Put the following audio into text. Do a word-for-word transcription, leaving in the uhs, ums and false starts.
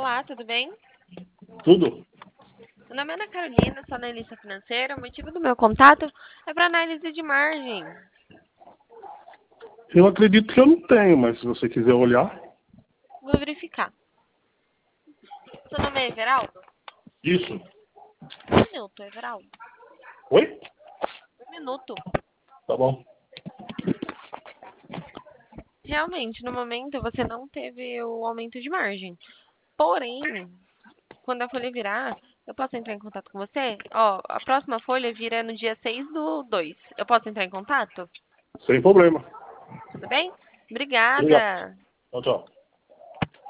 Olá, tudo bem? Tudo? Meu nome é Ana Carolina, sou analista financeira. O motivo do meu contato é para análise de margem. Eu acredito que eu não tenho, mas se você quiser olhar. Vou verificar. Seu nome é Everaldo? Isso. Um minuto, Everaldo. Oi? Um minuto. Tá bom. Realmente, no momento você não teve o aumento de margem. Porém, quando a folha virar, eu posso entrar em contato com você? Ó, a próxima folha vira no dia seis do dois. Eu posso entrar em contato? Sem problema. Tudo bem? Obrigado. Obrigada. Tchau, tchau.